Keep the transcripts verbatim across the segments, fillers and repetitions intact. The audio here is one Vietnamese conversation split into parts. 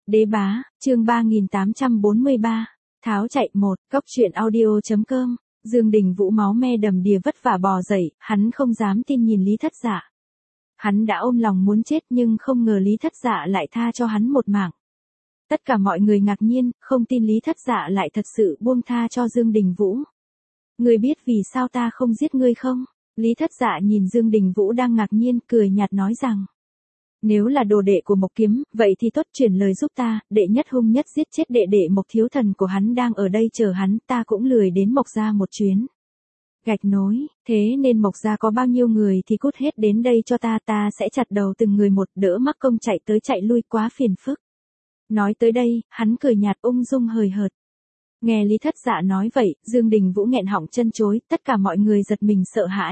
Đế bá, chương ba nghìn tám trăm bốn mươi ba. Tháo chạy một, cốc truyện audio.com. Dương Đình Vũ máu me đầm đìa vất vả bò dậy, hắn không dám tin nhìn Lý Thất Dạ. Hắn đã ôm lòng muốn chết nhưng không ngờ Lý Thất Dạ lại tha cho hắn một mạng. Tất cả mọi người ngạc nhiên, không tin Lý Thất Dạ lại thật sự buông tha cho Dương Đình Vũ. Ngươi biết vì sao ta không giết ngươi không? Lý Thất Dạ nhìn Dương Đình Vũ đang ngạc nhiên, cười nhạt nói rằng. Nếu là đồ đệ của Mộc Kiếm, vậy thì tốt, truyền lời giúp ta, đệ nhất hung nhất giết chết đệ đệ Mộc thiếu thần của hắn đang ở đây chờ hắn, ta cũng lười đến Mộc gia một chuyến. Gạch nối, thế nên Mộc gia có bao nhiêu người thì cút hết đến đây cho ta, ta sẽ chặt đầu từng người một, đỡ mắc công chạy tới chạy lui quá phiền phức. Nói tới đây, hắn cười nhạt ung dung hời hợt. Nghe Lý Thất Dạ nói vậy, Dương Đình Vũ nghẹn họng chân chối, tất cả mọi người giật mình sợ hãi.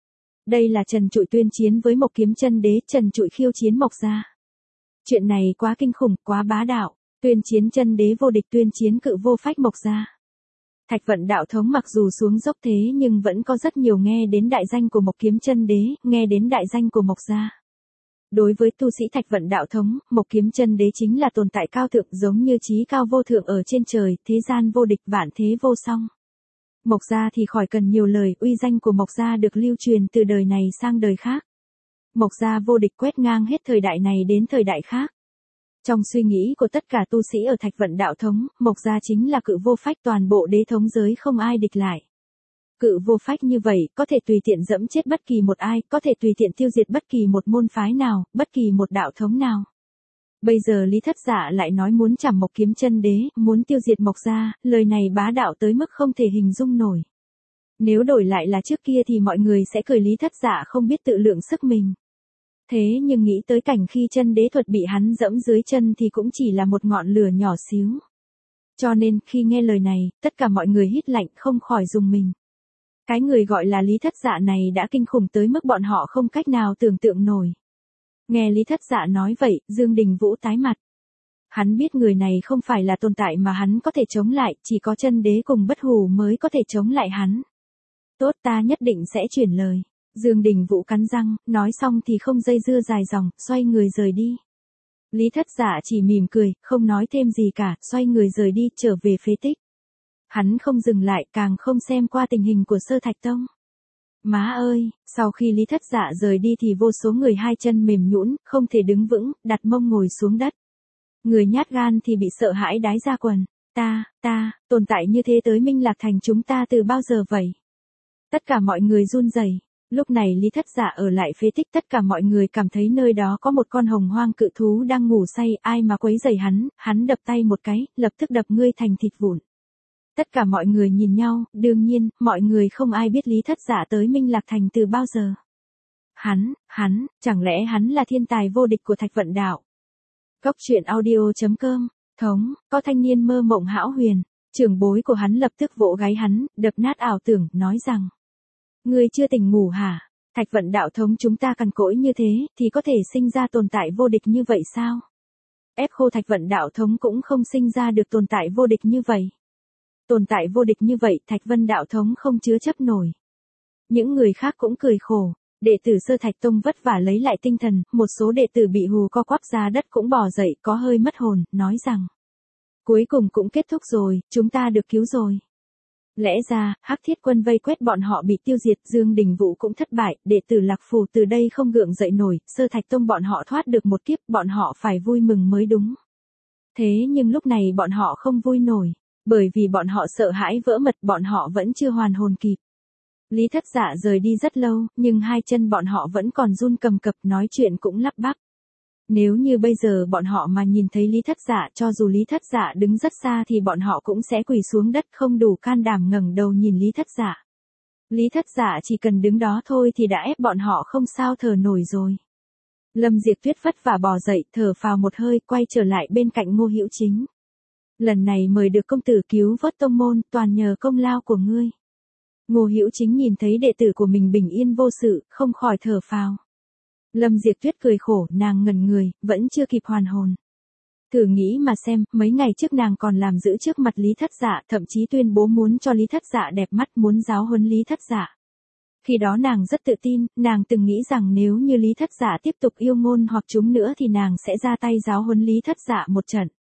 Đây là Trần Trụi tuyên chiến với Mộc Kiếm Chân Đế, Trần Trụi khiêu chiến Mộc gia. Chuyện này quá kinh khủng, quá bá đạo, tuyên chiến Chân Đế vô địch, tuyên chiến cự vô phách Mộc gia. Thạch Vận đạo thống mặc dù xuống dốc thế nhưng vẫn có rất nhiều nghe đến đại danh của Mộc Kiếm Chân Đế, nghe đến đại danh của Mộc gia. Đối với tu sĩ Thạch Vận đạo thống, Mộc Kiếm Chân Đế chính là tồn tại cao thượng, giống như chí cao vô thượng ở trên trời, thế gian vô địch, vạn thế vô song. Mộc gia thì khỏi cần nhiều lời, uy danh của Mộc gia được lưu truyền từ đời này sang đời khác. Mộc gia vô địch, quét ngang hết thời đại này đến thời đại khác. Trong suy nghĩ của tất cả tu sĩ ở Thạch Vận đạo thống, Mộc gia chính là cự vô phách, toàn bộ đế thống giới không ai địch lại. Cự vô phách như vậy, có thể tùy tiện dẫm chết bất kỳ một ai, có thể tùy tiện tiêu diệt bất kỳ một môn phái nào, bất kỳ một đạo thống nào. Bây giờ Lý Thất Dạ lại nói muốn chảm Mộc Kiếm Chân Đế, muốn tiêu diệt Mộc gia, lời này bá đạo tới mức không thể hình dung nổi. Nếu đổi lại là trước kia thì mọi người sẽ cười Lý Thất Dạ không biết tự lượng sức mình. Thế nhưng nghĩ tới cảnh khi chân đế thuật bị hắn dẫm dưới chân thì cũng chỉ là một ngọn lửa nhỏ xíu. Cho nên khi nghe lời này, tất cả mọi người hít lạnh không khỏi rùng mình. Cái người gọi là Lý Thất Dạ này đã kinh khủng tới mức bọn họ không cách nào tưởng tượng nổi. Nghe Lý Thất Dạ nói vậy, Dương Đình Vũ tái mặt. Hắn biết người này không phải là tồn tại mà hắn có thể chống lại, chỉ có chân đế cùng bất hủ mới có thể chống lại hắn. Tốt, ta nhất định sẽ chuyển lời. Dương Đình Vũ cắn răng, nói xong thì không dây dưa dài dòng, xoay người rời đi. Lý Thất Dạ chỉ mỉm cười, không nói thêm gì cả, xoay người rời đi, trở về phế tích. Hắn không dừng lại, càng không xem qua tình hình của Sơ Thạch Tông. Má ơi, sau khi Lý Thất Dạ rời đi thì vô số người hai chân mềm nhũn, không thể đứng vững, đặt mông ngồi xuống đất. Người nhát gan thì bị sợ hãi đái ra quần. Ta, ta, tồn tại như thế tới Minh Lạc Thành chúng ta từ bao giờ vậy? Tất cả mọi người run rẩy. Lúc này Lý Thất Dạ ở lại phế tích, tất cả mọi người cảm thấy nơi đó có một con hồng hoang cự thú đang ngủ say, ai mà quấy rầy hắn, hắn đập tay một cái, lập tức đập ngươi thành thịt vụn. Tất cả mọi người nhìn nhau, đương nhiên, mọi người không ai biết Lý Thất Dạ tới Minh Lạc Thành từ bao giờ. Hắn, hắn, chẳng lẽ hắn là thiên tài vô địch của Thạch Vận đạo? Cốc truyện audio.com, thống, có thanh niên mơ mộng hão huyền, trưởng bối của hắn lập tức vỗ gáy hắn, đập nát ảo tưởng, nói rằng. Ngươi chưa tỉnh ngủ hả? Thạch Vận đạo thống chúng ta cằn cỗi như thế, thì có thể sinh ra tồn tại vô địch như vậy sao? Ép khô Thạch Vận đạo thống cũng không sinh ra được tồn tại vô địch như vậy. Tồn tại vô địch như vậy, Thạch Vân đạo thống không chứa chấp nổi. Những người khác cũng cười khổ. Đệ tử Sơ Thạch Tông vất vả lấy lại tinh thần, một số đệ tử bị hù co quắp ra đất cũng bò dậy, có hơi mất hồn, nói rằng. Cuối cùng cũng kết thúc rồi, chúng ta được cứu rồi. Lẽ ra, Hắc Thiết Quân vây quét bọn họ bị tiêu diệt, Dương Đình Vũ cũng thất bại, đệ tử Lạc Phù từ đây không gượng dậy nổi, Sơ Thạch Tông bọn họ thoát được một kiếp, bọn họ phải vui mừng mới đúng. Thế nhưng lúc này bọn họ không vui nổi, bởi vì bọn họ sợ hãi vỡ mật, bọn họ vẫn chưa hoàn hồn kịp. Lý Thất Dạ rời đi rất lâu, nhưng hai chân bọn họ vẫn còn run cầm cập, nói chuyện cũng lắp bắp. Nếu như bây giờ bọn họ mà nhìn thấy Lý Thất Dạ, cho dù Lý Thất Dạ đứng rất xa thì bọn họ cũng sẽ quỳ xuống đất, không đủ can đảm ngẩng đầu nhìn Lý Thất Dạ. Lý Thất Dạ chỉ cần đứng đó thôi thì đã ép bọn họ không sao thở nổi rồi. Lâm Diệp Tuyết vất vả bò dậy, thở phào một hơi, quay trở lại bên cạnh Ngô Hữu Chính. Lần này mời được công tử cứu vớt tông môn, toàn nhờ công lao của ngươi. Ngô Hữu Chính nhìn thấy đệ tử của mình bình yên vô sự, không khỏi thở phào. Lâm Diệp Tuyết cười khổ, nàng ngẩn người, vẫn chưa kịp hoàn hồn. Thử nghĩ mà xem, mấy ngày trước nàng còn làm giữ trước mặt Lý Thất Dạ, thậm chí tuyên bố muốn cho Lý Thất Dạ đẹp mắt, muốn giáo huấn Lý Thất Dạ. Khi đó nàng rất tự tin, nàng từng nghĩ rằng nếu như Lý Thất Dạ tiếp tục yêu ngôn hoặc chúng nữa thì nàng sẽ ra tay giáo huấn Lý Thất Dạ một trận.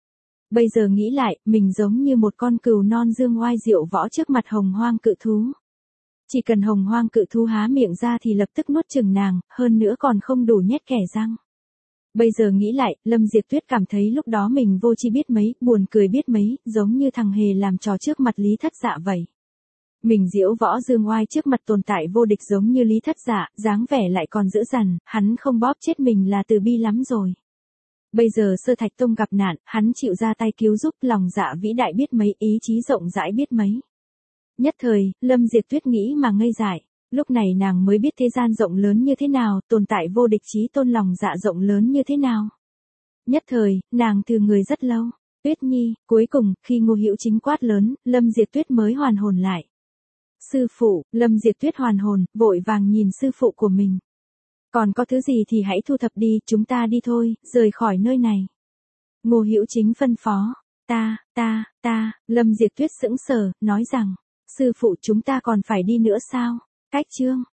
Bây giờ nghĩ lại, mình giống như một con cừu non dương oai diệu võ trước mặt hồng hoang cự thú. Chỉ cần hồng hoang cự thú há miệng ra thì lập tức nuốt chửng nàng, hơn nữa còn không đủ nhét kẻ răng. Bây giờ nghĩ lại, Lâm Diệp Tuyết cảm thấy lúc đó mình vô tri biết mấy, buồn cười biết mấy, giống như thằng hề làm trò trước mặt Lý Thất Dạ vậy. Mình diễu võ dương oai trước mặt tồn tại vô địch giống như Lý Thất Dạ, dáng vẻ lại còn dữ dằn, hắn không bóp chết mình là từ bi lắm rồi. Bây giờ Sơ Thạch Tông gặp nạn, hắn chịu ra tay cứu giúp, lòng dạ vĩ đại biết mấy, ý chí rộng rãi biết mấy. Nhất thời, Lâm Diệp Tuyết nghĩ mà ngây dại. Lúc này nàng mới biết thế gian rộng lớn như thế nào, tồn tại vô địch chí tôn lòng dạ rộng lớn như thế nào. Nhất thời, nàng từ người rất lâu. Tuyết Nhi, cuối cùng, khi Ngô Hữu Chính quát lớn, Lâm Diệp Tuyết mới hoàn hồn lại. Sư phụ, Lâm Diệp Tuyết hoàn hồn, vội vàng nhìn sư phụ của mình. Còn có thứ gì thì hãy thu thập đi, chúng ta đi thôi, rời khỏi nơi này. Ngô Hữu Chính phân phó. Ta, ta, ta, Lâm Diệp Tuyết sững sờ, nói rằng, sư phụ chúng ta còn phải đi nữa sao? Cách chương.